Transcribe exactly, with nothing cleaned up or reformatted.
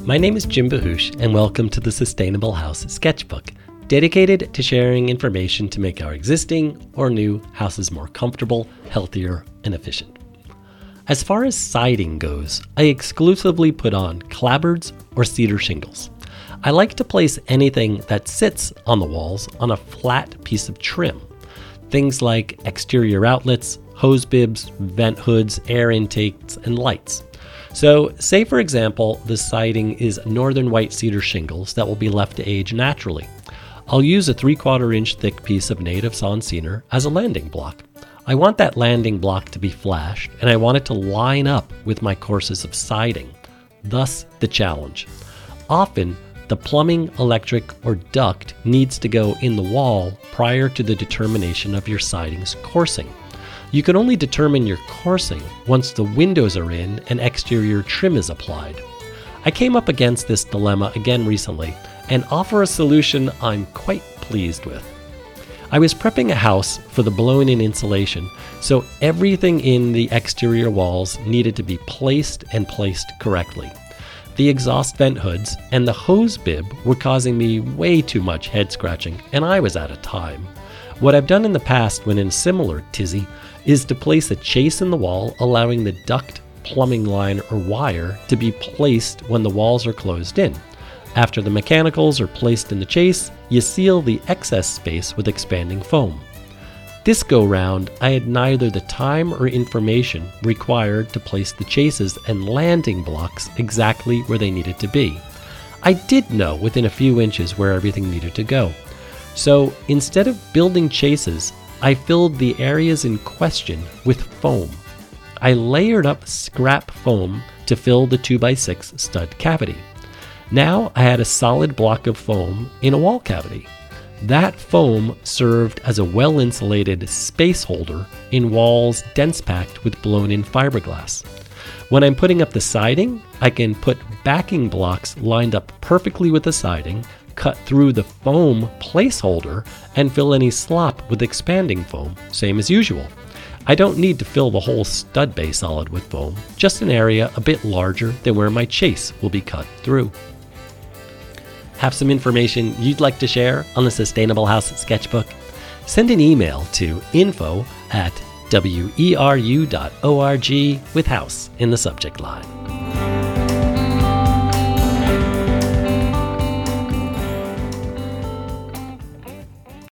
My name is Jim Bahush, and welcome to the Sustainable House Sketchbook, dedicated to sharing information to make our existing or new houses more comfortable, healthier, and efficient. As far as siding goes, I exclusively put on clapboards or cedar shingles. I like to place anything that sits on the walls on a flat piece of trim. Things like exterior outlets, hose bibs, vent hoods, air intakes, and lights. So, say for example, the siding is northern white cedar shingles that will be left to age naturally. I'll use a three quarter inch thick piece of native sawn cedar as a landing block. I want that landing block to be flashed, and I want it to line up with my courses of siding. Thus, the challenge. Often, the plumbing, electric, or duct needs to go in the wall prior to the determination of your siding's coursing. You can only determine your coursing once the windows are in and exterior trim is applied. I came up against this dilemma again recently and offer a solution I'm quite pleased with. I was prepping a house for the blown-in insulation, so everything in the exterior walls needed to be placed and placed correctly. The exhaust vent hoods and the hose bib were causing me way too much head scratching, and I was out of time. What I've done in the past when in similar tizzy is to place a chase in the wall, allowing the duct, plumbing line, or wire to be placed when the walls are closed in. After the mechanicals are placed in the chase, you seal the excess space with expanding foam. This go-round, I had neither the time or information required to place the chases and landing blocks exactly where they needed to be. I did know within a few inches where everything needed to go. So instead of building chases, I filled the areas in question with foam. I layered up scrap foam to fill the two by six stud cavity. Now I had a solid block of foam in a wall cavity. That foam served as a well-insulated space holder in walls dense packed with blown-in fiberglass. When I'm putting up the siding, I can put backing blocks lined up perfectly with the siding, cut through the foam placeholder, and fill any slop with expanding foam, same as usual. I don't need to fill the whole stud bay solid with foam, just an area a bit larger than where my chase will be cut through. Have some information you'd like to share on the Sustainable House Sketchbook? Send an email to info at weru dot org with house in the subject line.